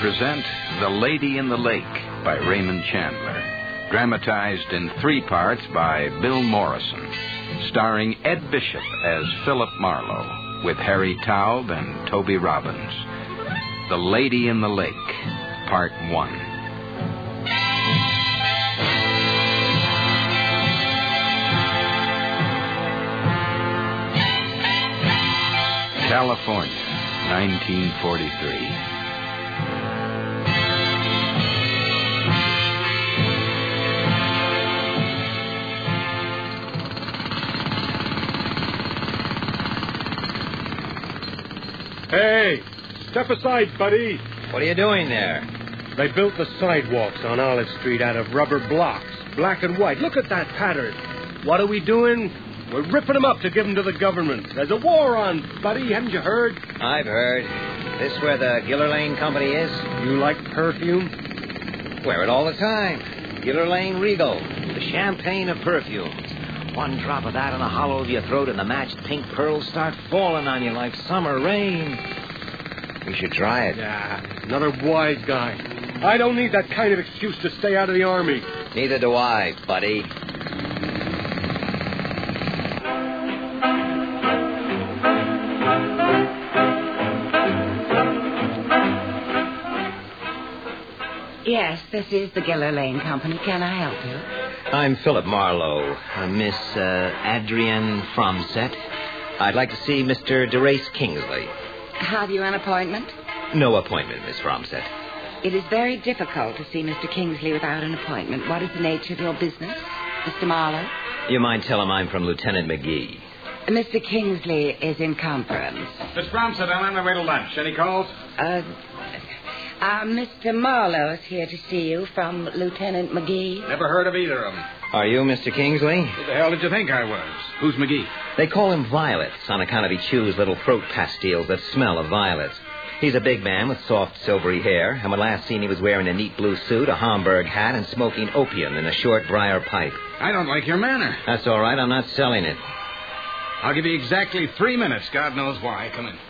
present The Lady in the Lake by Raymond Chandler, dramatized in 3 parts by Bill Morrison, starring Ed Bishop as Philip Marlowe, with Harry Taub and Toby Robbins. The Lady in the Lake, Part 1. California, 1943. Hey, step aside, buddy. What are you doing there? They built the sidewalks on Olive Street out of rubber blocks, black and white. Look at that pattern. What are we doing? We're ripping them up to give them to the government. There's a war on, buddy. Haven't you heard? I've heard. This where the Giller Lane Company is? You like perfume? Wear it all the time. Giller Lane Regal, the champagne of perfumes. One drop of that in the hollow of your throat and the matched pink pearls start falling on you like summer rain. We should try it. Yeah, another wise guy. I don't need that kind of excuse to stay out of the Army. Neither do I, buddy. Yes, this is the Giller Lane Company. Can I help you? I'm Philip Marlowe. Miss Adrienne Fromset. I'd like to see Mr. DeRace Kingsley. Have you an appointment? No appointment, Miss Fromset. It is very difficult to see Mr. Kingsley without an appointment. What is the nature of your business, Mr. Marlowe? You mind tell him I'm from Lieutenant McGee. Mr. Kingsley is in conference. Miss Fromset, I'm on my way to lunch. Any calls? Mr. Marlowe is here to see you from Lieutenant McGee. Never heard of either of them. Are you Mr. Kingsley? Who the hell did you think I was? Who's McGee? They call him Violets on account of he chews little throat pastilles that smell of violets. He's a big man with soft, silvery hair, and when last seen he was wearing a neat blue suit, a Homburg hat, and smoking opium in a short briar pipe. I don't like your manner. That's all right. I'm not selling it. I'll give you exactly 3 minutes. God knows why. Come in.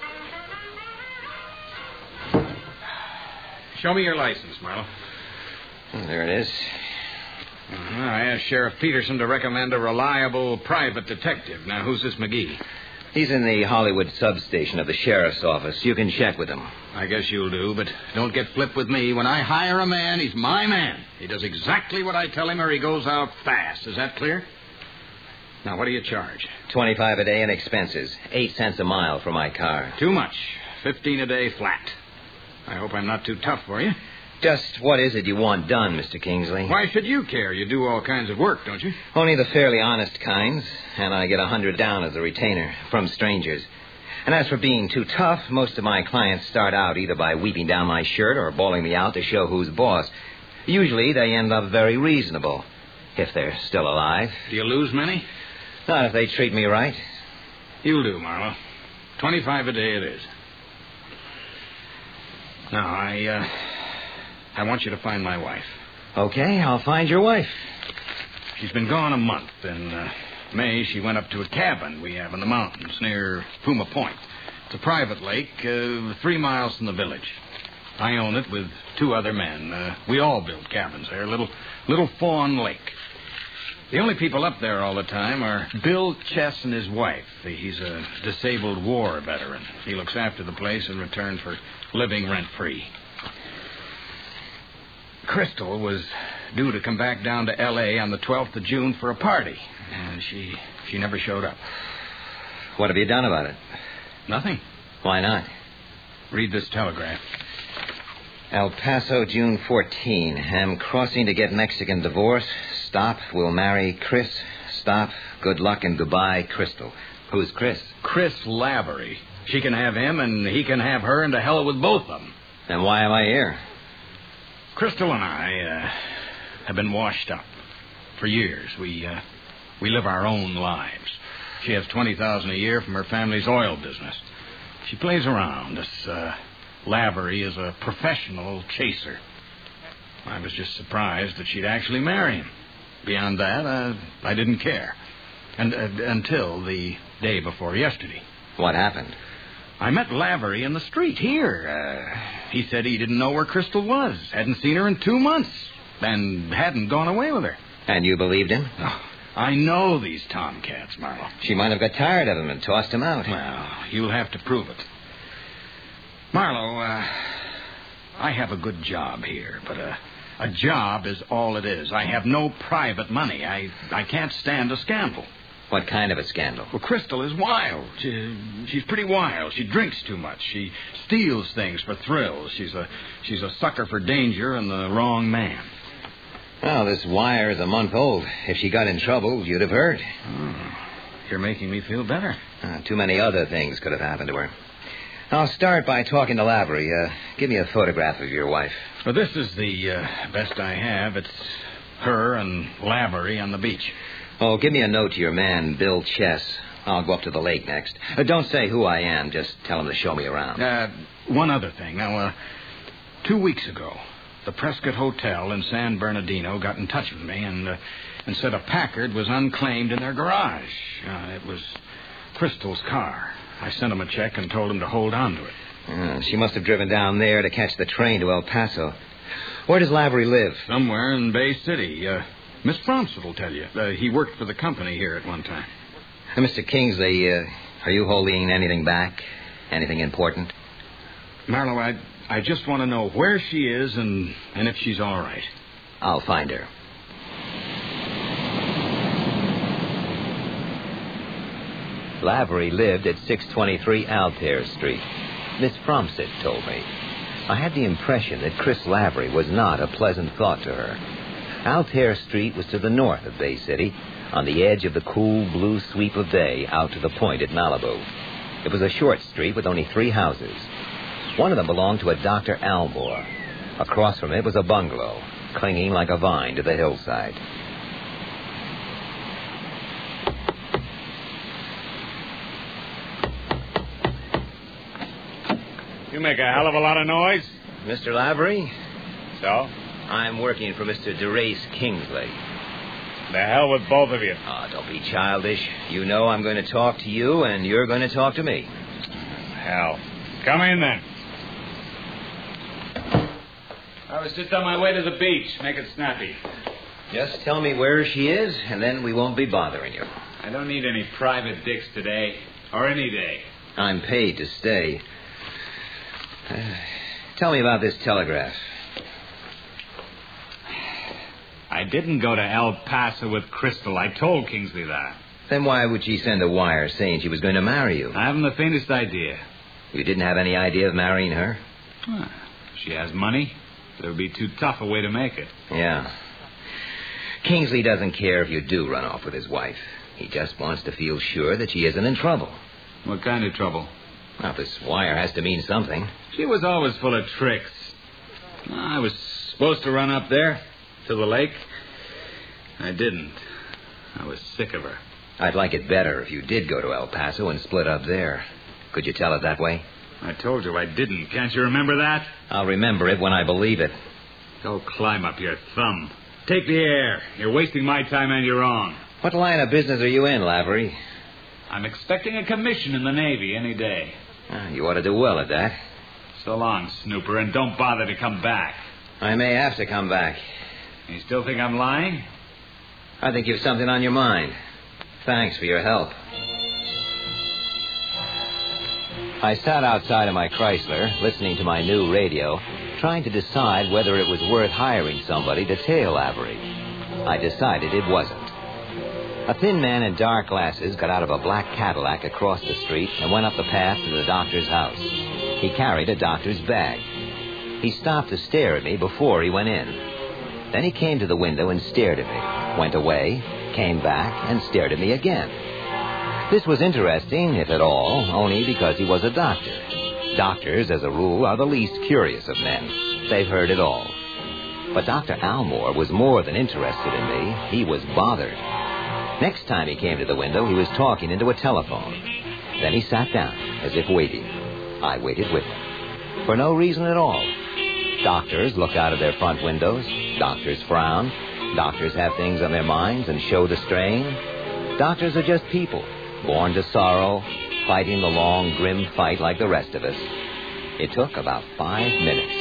Show me your license, Marlowe. Oh, there it is. I asked Sheriff Peterson to recommend a reliable private detective. Now, who's this McGee? He's in the Hollywood substation of the sheriff's office. You can check with him. I guess you'll do, but don't get flipped with me. When I hire a man, he's my man. He does exactly what I tell him or he goes out fast. Is that clear? Now, what do you charge? $25 a day in expenses. 8 cents a mile for my car. Too much. 15 a day flat. I hope I'm not too tough for you. Just what is it you want done, Mr. Kingsley? Why should you care? You do all kinds of work, don't you? Only the fairly honest kinds, and I get $100 down as a retainer from strangers. And as for being too tough, most of my clients start out either by weeping down my shirt or bawling me out to show who's boss. Usually they end up very reasonable, if they're still alive. Do you lose many? Not if they treat me right. You'll do, Marlowe. 25 a day it is. Now, I want you to find my wife. Okay, I'll find your wife. She's been gone a month. In May, she went up to a cabin we have in the mountains near Puma Point. It's a private lake 3 miles from the village. I own it with 2 other men. We all build cabins there, little Fawn Lake. The only people up there all the time are Bill Chess and his wife. He's a disabled war veteran. He looks after the place in return for living rent-free. Crystal was due to come back down to L.A. on the 12th of June for a party, and she never showed up. What have you done about it? Nothing. Why not? Read this telegram. El Paso, June 14. Am crossing to get Mexican divorce. Stop. Will marry Chris. Stop. Good luck and goodbye, Crystal. Who's Chris? Chris Lavery. She can have him, and he can have her, and to hell with both of them. Then why am I here? Crystal and I have been washed up for years. We live our own lives. She has $20,000 a year from her family's oil business. She plays around. This Lavery is a professional chaser. I was just surprised that she'd actually marry him. Beyond that, I didn't care. And until the day before yesterday. What happened? I met Lavery in the street here. He said he didn't know where Crystal was. Hadn't seen her in 2 months. And hadn't gone away with her. And you believed him? Oh, I know these tomcats, Marlowe. She might have got tired of him and tossed him out. Well, you'll have to prove it. Marlowe, I have a good job here, but a job is all it is. I have no private money. I can't stand a scandal. What kind of a scandal? Well, Crystal is wild. She's pretty wild. She drinks too much. She steals things for thrills. She's a sucker for danger and the wrong man. Well, this wire is a month old. If she got in trouble, you'd have heard. Oh, you're making me feel better. Too many other things could have happened to her. I'll start by talking to Lavery. Give me a photograph of your wife. Well, this is the best I have. It's her and Lavery on the beach. Oh, give me a note to your man, Bill Chess. I'll go up to the lake next. Don't say who I am. Just tell him to show me around. One other thing. Now, 2 weeks ago, the Prescott Hotel in San Bernardino got in touch with me and said a Packard was unclaimed in their garage. It was Crystal's car. I sent him a check and told him to hold on to it. She must have driven down there to catch the train to El Paso. Where does Lavery live? Somewhere in Bay City. Miss Fromsett will tell you. He worked for the company here at one time. Mr. Kingsley, are you holding anything back? Anything important? Marlowe, I just want to know where she is and if she's all right. I'll find her. Lavery lived at 623 Altair Street. Miss Fromsett told me. I had the impression that Chris Lavery was not a pleasant thought to her. Altair Street was to the north of Bay City, on the edge of the cool blue sweep of day out to the point at Malibu. It was a short street with only 3 houses. One of them belonged to a Dr. Almore. Across from it was a bungalow, clinging like a vine to the hillside. You make a hell of a lot of noise. Mr. Lavery? So? I'm working for Mr. DeRace Kingsley. The hell with both of you. Oh, don't be childish. You know I'm going to talk to you, and you're going to talk to me. Hell. Come in, then. I was just on my way to the beach. Make it snappy. Just tell me where she is, and then we won't be bothering you. I don't need any private dicks today, or any day. I'm paid to stay. Tell me about this telegraph. I didn't go to El Paso with Crystal. I told Kingsley that. Then why would she send a wire saying she was going to marry you? I haven't the faintest idea. You didn't have any idea of marrying her? She has money. It would be too tough a way to make it. Yeah. Kingsley doesn't care if you do run off with his wife. He just wants to feel sure that she isn't in trouble. What kind of trouble? Well, this wire has to mean something. She was always full of tricks. I was supposed to run up there, to the lake. I didn't. I was sick of her. I'd like it better if you did go to El Paso and split up there. Could you tell it that way? I told you I didn't. Can't you remember that? I'll remember it when I believe it. Go climb up your thumb. Take the air. You're wasting my time and your own. What line of business are you in, Lavery? I'm expecting a commission in the Navy any day. You ought to do well at that. So long, Snooper, and don't bother to come back. I may have to come back. You still think I'm lying? I think you've something on your mind. Thanks for your help. I sat outside of my Chrysler, listening to my new radio, trying to decide whether it was worth hiring somebody to tail Lavery. I decided it wasn't. A thin man in dark glasses got out of a black Cadillac across the street and went up the path to the doctor's house. He carried a doctor's bag. He stopped to stare at me before he went in. Then he came to the window and stared at me, went away, came back, and stared at me again. This was interesting, if at all, only because he was a doctor. Doctors, as a rule, are the least curious of men. They've heard it all. But Dr. Almore was more than interested in me. He was bothered. Next time he came to the window, he was talking into a telephone. Then he sat down, as if waiting. I waited with him. For no reason at all. Doctors look out of their front windows. Doctors frown. Doctors have things on their minds and show the strain. Doctors are just people. born to sorrow, fighting the long, grim fight like the rest of us. It took about 5 minutes.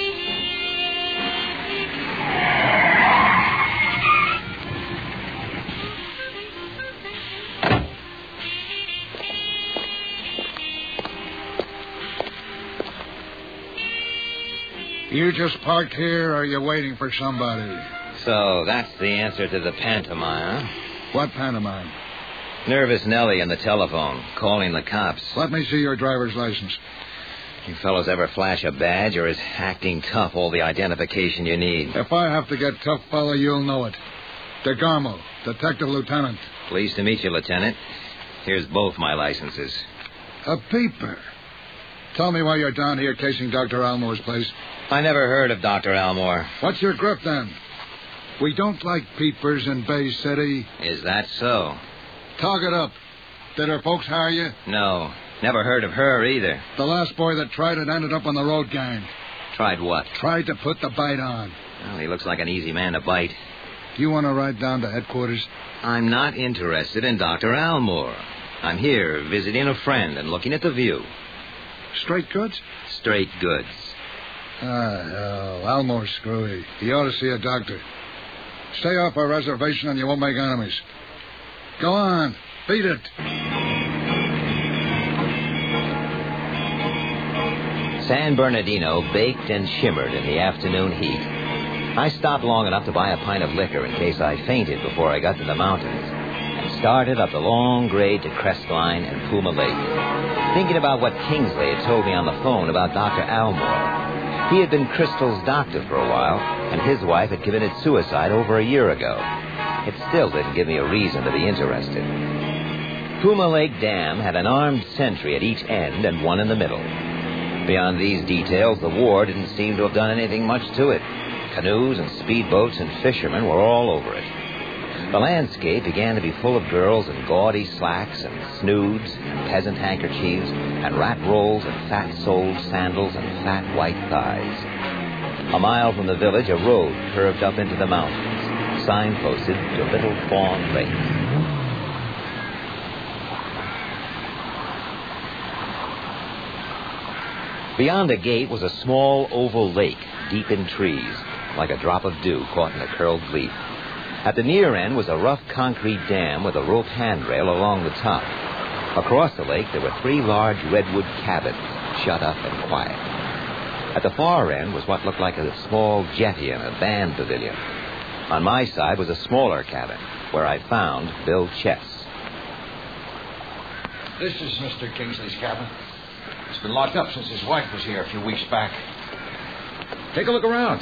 You just parked here, or are you waiting for somebody? So that's the answer to the pantomime, huh? What pantomime? Nervous Nellie on the telephone, calling the cops. Let me see your driver's license. You fellows ever flash a badge, or is acting tough all the identification you need? If I have to get tough, fella, you'll know it. DeGarmo, Detective Lieutenant. Pleased to meet you, Lieutenant. Here's both my licenses. A peeper. Tell me why you're down here casing Dr. Almore's place. I never heard of Dr. Almore. What's your grip, then? We don't like peepers in Bay City. Is that so? Talk it up. Did her folks hire you? No. Never heard of her either. The last boy that tried it ended up on the road gang. Tried what? Tried to put the bite on. Well, he looks like an easy man to bite. You want to ride down to headquarters? I'm not interested in Dr. Almore. I'm here visiting a friend and looking at the view. Straight goods? Straight goods. Ah, hell. Almore's screwy. He ought to see a doctor. Stay off our reservation and you won't make enemies. Go on. Beat it. San Bernardino baked and shimmered in the afternoon heat. I stopped long enough to buy a pint of liquor in case I fainted before I got to the mountains, and started up the long grade to Crestline and Puma Lake, thinking about what Kingsley had told me on the phone about Dr. Almore. He had been Crystal's doctor for a while, and his wife had committed suicide over a year ago. It still didn't give me a reason to be interested. Puma Lake Dam had an armed sentry at each end and one in the middle. Beyond these details, the war didn't seem to have done anything much to it. Canoes and speedboats and fishermen were all over it. The landscape began to be full of girls in gaudy slacks and snoods and peasant handkerchiefs and rat rolls and fat-soled sandals and fat white thighs. A mile from the village, a road curved up into the mountains, signposted to Little Fawn Lake. Beyond the gate was a small oval lake, deep in trees, like a drop of dew caught in a curled leaf. At the near end was a rough concrete dam with a rope handrail along the top. Across the lake, there were 3 large redwood cabins, shut up and quiet. At the far end was what looked like a small jetty and a band pavilion. On my side was a smaller cabin, where I found Bill Chess. This is Mr. Kingsley's cabin. It's been locked up since his wife was here a few weeks back. Take a look around.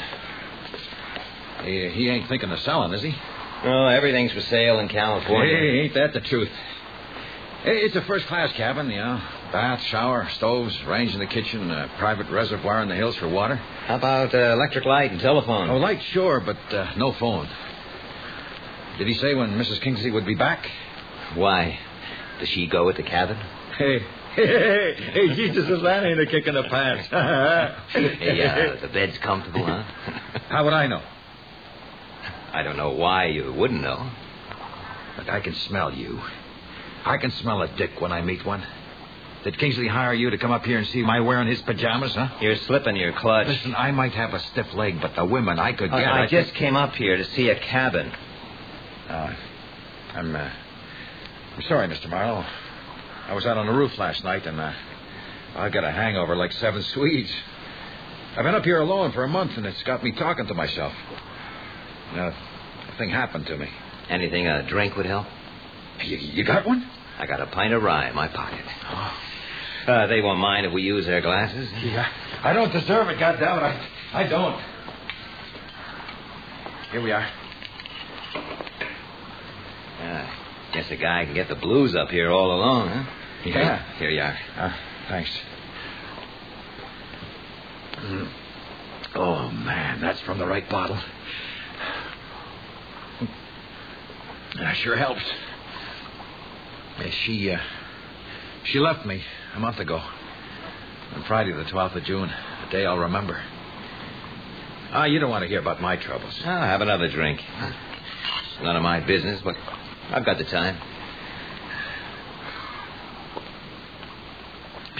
He ain't thinking of selling, is he? Oh, everything's for sale in California. Hey, ain't that the truth? Hey, it's a first-class cabin, you know. Bath, shower, stoves, range in the kitchen, a private reservoir in the hills for water. How about electric light and telephone? Oh, light, sure, but no phone. Did he say when Mrs. Kingsley would be back? Why? Does she go with the cabin? Hey, Jesus, that ain't a kick in the pants. Hey, the bed's comfortable, huh? How would I know? I don't know why you wouldn't know. Look, I can smell you. I can smell a dick when I meet one. Did Kingsley hire you to come up here and see my wearing his pajamas, huh? You're slipping your clutch. Listen, I might have a stiff leg, but the women I could get... I just came up here to see a cabin. I'm sorry, Mr. Marlowe. I was out on the roof last night, and I got a hangover like 7 Swedes. I've been up here alone for a month, and it's got me talking to myself. A thing happened to me. Anything a drink would help? You got one? I got a pint of rye in my pocket. Oh. They won't mind if we use their glasses. Yeah, I don't deserve it, goddammit. I don't. Here we are. Guess a guy can get the blues up here all alone, huh? Yeah. Here you are. Thanks. Oh, man, that's from the right bottle. That sure helps. She left me a month ago. On Friday the 12th of June, a day I'll remember. You don't want to hear about my troubles. I'll have another drink. It's none of my business, but I've got the time.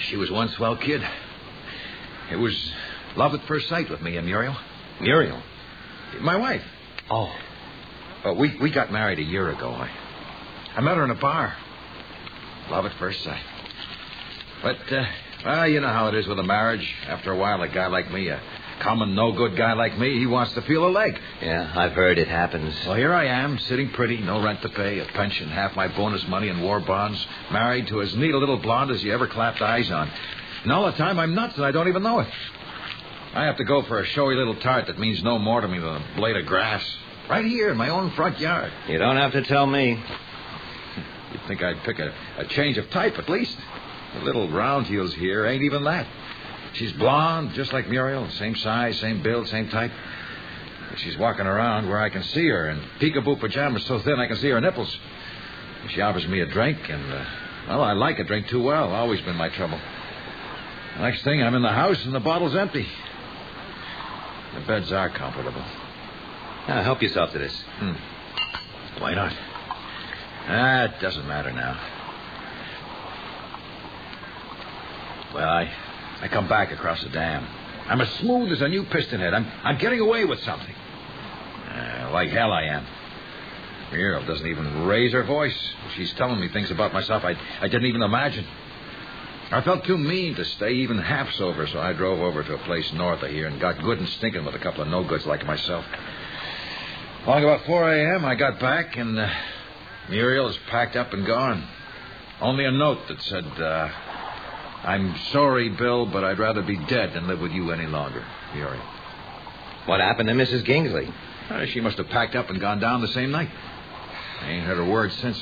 She was one swell kid. It was love at first sight with me and Muriel. Muriel? My wife. Oh. We got married a year ago. I met her in a bar. Love at first sight. But, you know how it is with a marriage. After a while, a guy like me, a common no-good guy like me, he wants to feel a leg. Yeah, I've heard it happens. Well, here I am, sitting pretty, no rent to pay, a pension, half my bonus money in war bonds, married to as neat a little blonde as you ever clapped eyes on. And all the time, I'm nuts and I don't even know it. I have to go for a showy little tart that means no more to me than a blade of grass. Right here in my own front yard. You don't have to tell me. You'd think I'd pick a change of type, at least. The little round heels here ain't even that. She's blonde, just like Muriel, same size, same build, same type. But she's walking around where I can see her in peekaboo pajamas so thin I can see her nipples. She offers me a drink, and, I like a drink too well. Always been my trouble. The next thing, I'm in the house, and the bottle's empty. The beds are comfortable. Help yourself to this. Why not? It doesn't matter now. Well, I come back across the dam. I'm as smooth as a new piston head. I'm getting away with something. Like hell I am. Muriel doesn't even raise her voice. She's telling me things about myself I didn't even imagine. I felt too mean to stay even half sober, so I drove over to a place north of here and got good and stinking with a couple of no-goods like myself. Along about 4 a.m., I got back, and Muriel is packed up and gone. Only a note that said, I'm sorry, Bill, but I'd rather be dead than live with you any longer, Muriel. What happened to Mrs. Kingsley? She must have packed up and gone down the same night. I ain't heard a word since.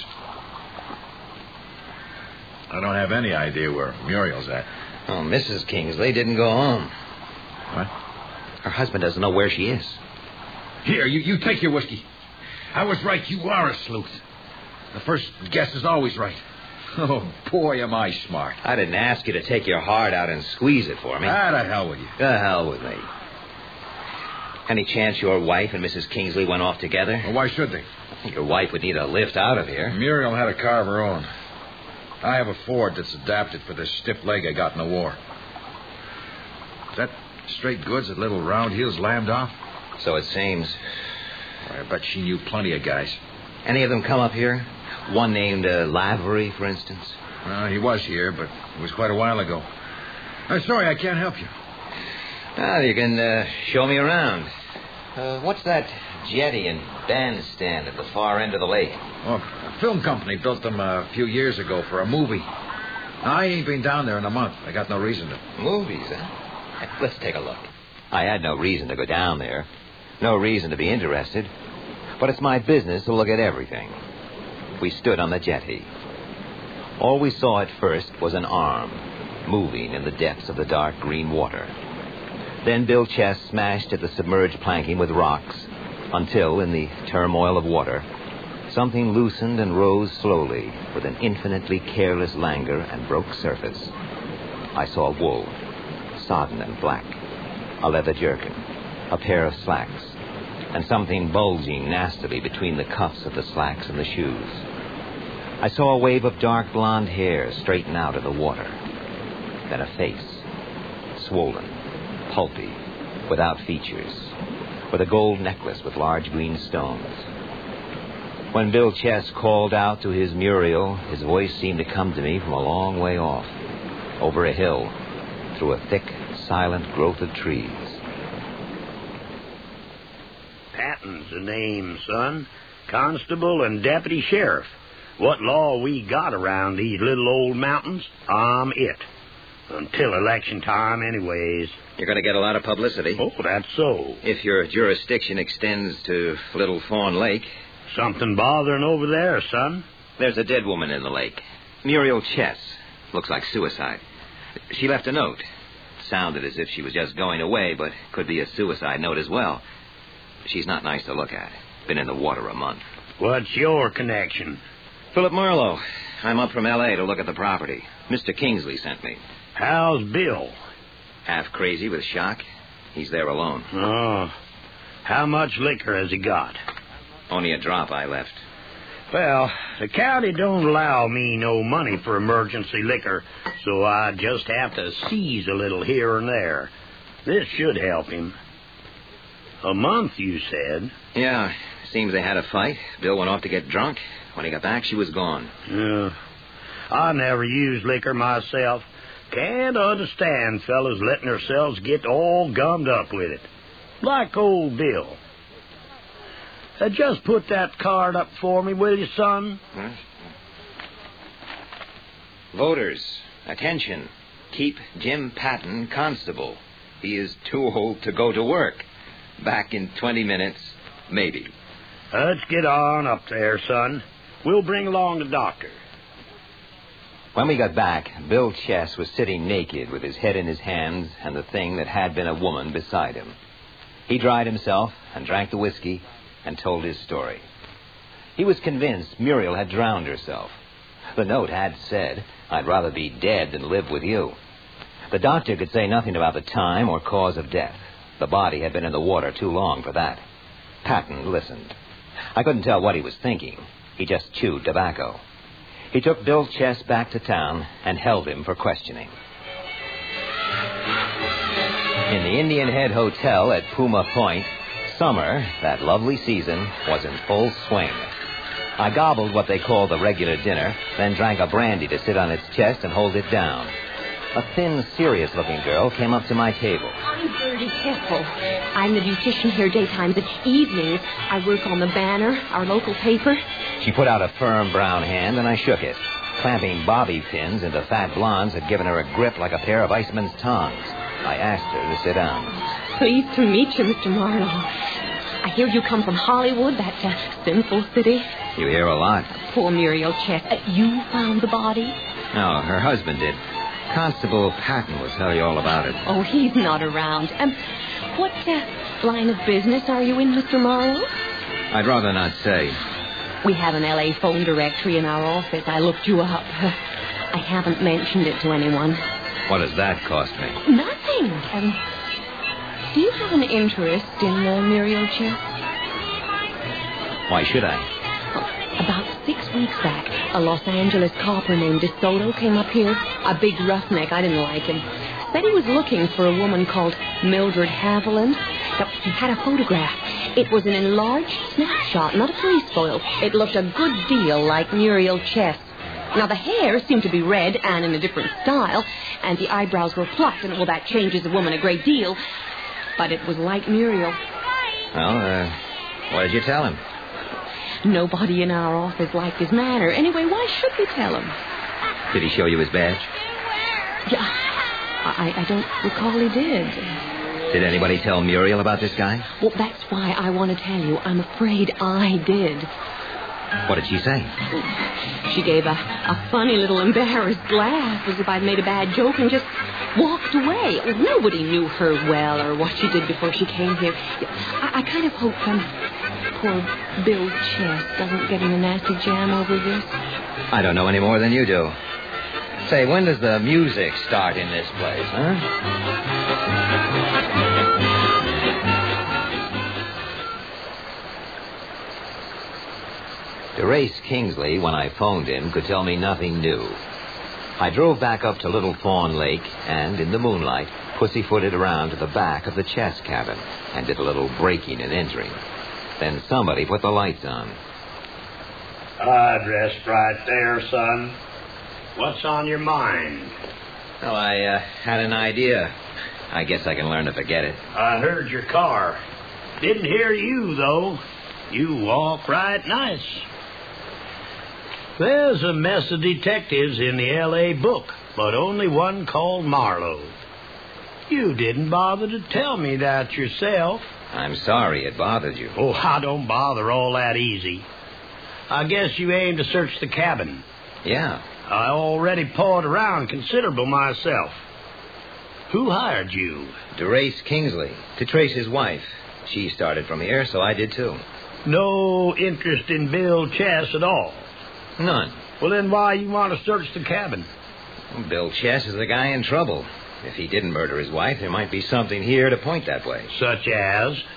I don't have any idea where Muriel's at. Oh, Mrs. Kingsley didn't go home. What? Her husband doesn't know where she is. Here, you take your whiskey. I was right. You are a sleuth. The first guess is always right. Oh, boy, am I smart. I didn't ask you to take your heart out and squeeze it for me. To hell with you. The hell with me. Any chance your wife and Mrs. Kingsley went off together? Well, why should they? Your wife would need a lift out of here. Muriel had a car of her own. I have a Ford that's adapted for this stiff leg I got in the war. Is that straight goods that little round heels lammed off? So it seems. I bet she knew plenty of guys. Any of them come up here? One named Lavery, for instance? He was here, but it was quite a while ago. I'm sorry, I can't help you. You can show me around. What's that jetty and bandstand at the far end of the lake? Oh, a film company built them a few years ago for a movie. I ain't been down there in a month. I got no reason to. Movies, huh? Let's take a look. I had no reason to go down there. No reason to be interested. But it's my business to look at everything. We stood on the jetty. All we saw at first was an arm moving in the depths of the dark green water. Then Bill Chess smashed at the submerged planking with rocks until, in the turmoil of water, something loosened and rose slowly with an infinitely careless languor and broke surface. I saw wool, sodden and black, a leather jerkin, a pair of slacks, and something bulging nastily between the cuffs of the slacks and the shoes. I saw a wave of dark blonde hair straighten out of the water. Then a face, swollen, pulpy, without features, with a gold necklace with large green stones. When Bill Chess called out to his Muriel, his voice seemed to come to me from a long way off, over a hill, through a thick, silent growth of trees. Patton's the name, son. Constable and deputy sheriff. What law we got around these little old mountains, I'm it. Until election time, anyways. You're going to get a lot of publicity. Oh, that's so. If your jurisdiction extends to Little Fawn Lake. Something bothering over there, son? There's a dead woman in the lake. Muriel Chess. Looks like suicide. She left a note. Sounded as if she was just going away, but could be a suicide note as well. She's not nice to look at. Been in the water a month. What's your connection? Philip Marlowe. I'm up from L.A. to look at the property. Mr. Kingsley sent me. How's Bill? Half crazy with shock. He's there alone. Oh. How much liquor has he got? Only a drop I left. Well, the county don't allow me no money for emergency liquor, so I just have to seize a little here and there. This should help him. A month, you said? Yeah, seems they had a fight. Bill went off to get drunk. When he got back, she was gone. I never used liquor myself. Can't understand fellas letting themselves get all gummed up with it. Like old Bill. Just put that card up for me, will you, son? Huh? Voters, attention. Keep Jim Patton constable. He is too old to go to work. Back in 20 minutes, maybe. Let's get on up there, son. We'll bring along the doctor. When we got back, Bill Chess was sitting naked with his head in his hands and the thing that had been a woman beside him. He dried himself and drank the whiskey and told his story. He was convinced Muriel had drowned herself. The note had said, "I'd rather be dead than live with you." The doctor could say nothing about the time or cause of death. The body had been in the water too long for that. Patton listened. I couldn't tell what he was thinking. He just chewed tobacco. He took Bill Chess back to town and held him for questioning. In the Indian Head Hotel at Puma Point, summer, that lovely season, was in full swing. I gobbled what they call the regular dinner, then drank a brandy to sit on its chest and hold it down. A thin, serious-looking girl came up to my table. I'm Bertie Kessel. I'm the beautician here daytimes and evenings. I work on the Banner, our local paper. She put out a firm brown hand, and I shook it. Clamping bobby pins into fat blondes had given her a grip like a pair of Iceman's tongs. I asked her to sit down. Pleased to meet you, Mr. Marlowe. I hear you come from Hollywood, that sinful city. You hear a lot. Poor Muriel Chess. You found the body? No, her husband did. Constable Patton will tell you all about it. Oh, he's not around. What line of business are you in, Mr. Marlowe? I'd rather not say. We have an L.A. phone directory in our office. I looked you up. I haven't mentioned it to anyone. What does that cost me? Nothing. Do you have an interest in Muriel Chess? Why should I? About 6 weeks back, a Los Angeles copper named DeSoto came up here. A big roughneck. I didn't like him. Said he was looking for a woman called Mildred Haviland. He had a photograph. It was an enlarged snapshot, not a police photo. It looked a good deal like Muriel Chess. Now, the hair seemed to be red and in a different style, and the eyebrows were plucked, and, well, that changes a woman a great deal. But it was like Muriel. Well, what did you tell him? Nobody in our office liked his manner. Anyway, why should we tell him? Did he show you his badge? Yeah, I don't recall he did. Did anybody tell Muriel about this guy? Well, that's why I want to tell you. I'm afraid I did. What did she say? She gave a funny little embarrassed laugh as if I'd made a bad joke and just walked away. Nobody knew her well or what she did before she came here. I kind of hope poor Bill Chess doesn't get in a nasty jam over this. I don't know any more than you do. Say, when does the music start in this place, huh? DeRace Kingsley, when I phoned him, could tell me nothing new. I drove back up to Little Fawn Lake and, in the moonlight, pussyfooted around to the back of the Chess cabin and did a little breaking and entering. Then somebody put the lights on. Dressed right there, son. What's on your mind? Well, I had an idea. I guess I can learn to forget it. I heard your car. Didn't hear you, though. You walk right nice. There's a mess of detectives in the L.A. book, but only one called Marlowe. You didn't bother to tell me that yourself. I'm sorry it bothered you. Oh, I don't bother all that easy. I guess you aim to search the cabin. Yeah. I already pawed around considerable myself. Who hired you? DeRace Kingsley, to trace his wife. She started from here, so I did too. No interest in Bill Chess at all? None. Well, then why you want to search the cabin? Well, Bill Chess is the guy in trouble. If he didn't murder his wife, there might be something here to point that way. Such as?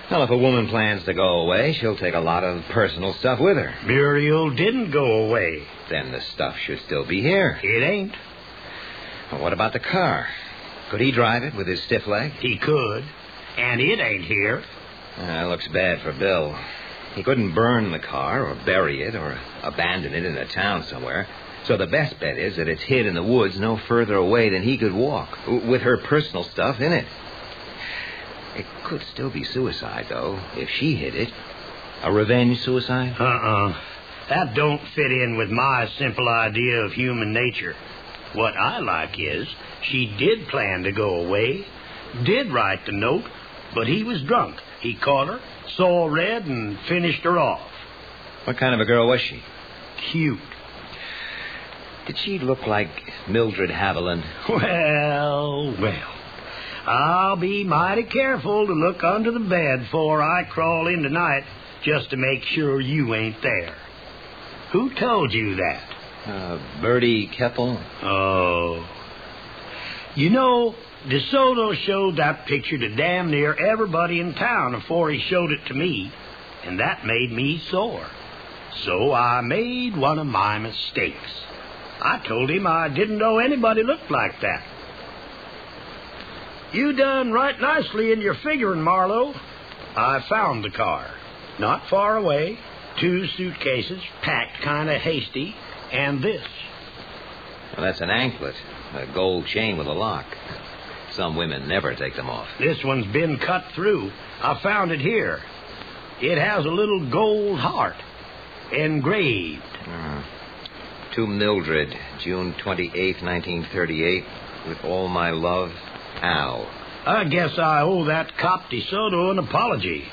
Well, if a woman plans to go away, she'll take a lot of personal stuff with her. Muriel didn't go away. Then the stuff should still be here. It ain't. Well, what about the car? Could he drive it with his stiff leg? He could. And it ain't here. Looks bad for Bill. He couldn't burn the car or bury it or abandon it in a town somewhere. So the best bet is that it's hid in the woods no further away than he could walk, with her personal stuff in it. It could still be suicide, though, if she hid it. A revenge suicide? That don't fit in with my simple idea of human nature. What I like is she did plan to go away, did write the note, but he was drunk. He caught her, saw red, and finished her off. What kind of a girl was she? Cute. Did she look like Mildred Haviland? Well. I'll be mighty careful to look under the bed before I crawl in tonight, just to make sure you ain't there. Who told you that? Bertie Keppel. Oh. You know, DeSoto showed that picture to damn near everybody in town before he showed it to me, and that made me sore. So I made one of my mistakes. I told him I didn't know anybody looked like that. You done right nicely in your figuring, Marlowe. I found the car. Not far away. 2 suitcases, packed kind of hasty, and this. Well, that's an anklet. A gold chain with a lock. Some women never take them off. This one's been cut through. I found it here. It has a little gold heart. Engraved. To Mildred, June 28th, 1938. With all my love, Al. I guess I owe that cop DeSoto an apology.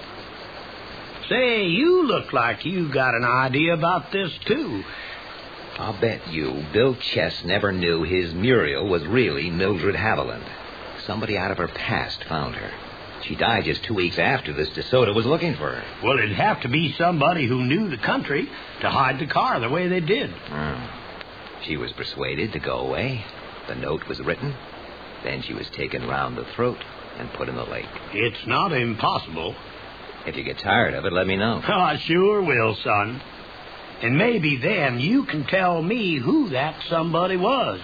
Say, you look like you got an idea about this, too. I'll bet you Bill Chess never knew his Muriel was really Mildred Haviland. Somebody out of her past found her. She died just 2 weeks after this DeSoto was looking for her. Well, it'd have to be somebody who knew the country to hide the car the way they did. She was persuaded to go away. The note was written. Then she was taken round the throat and put in the lake. It's not impossible. If you get tired of it, let me know. I sure will, son. And maybe then you can tell me who that somebody was.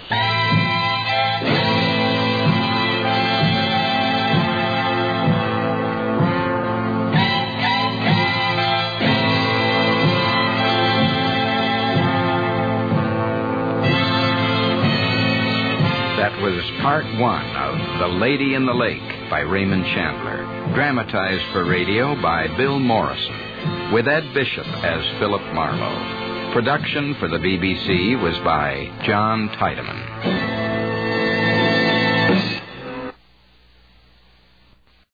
That was part 1 of The Lady in the Lake by Raymond Chandler, dramatized for radio by Bill Morrison, with Ed Bishop as Philip Marlowe. Production for the BBC was by John Tiedemann.